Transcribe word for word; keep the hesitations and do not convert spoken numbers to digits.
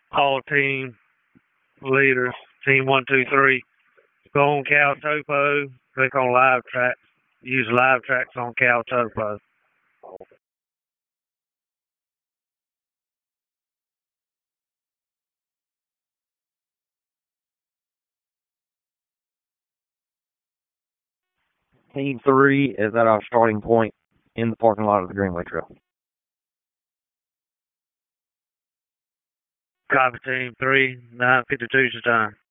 All team leaders, team one, two, three, go on Caltopo, click on live tracks, use live tracks on Caltopo. Team three is at our starting point in the parking lot of the Greenway Trail. Copy team three, nine fifty-two is your time.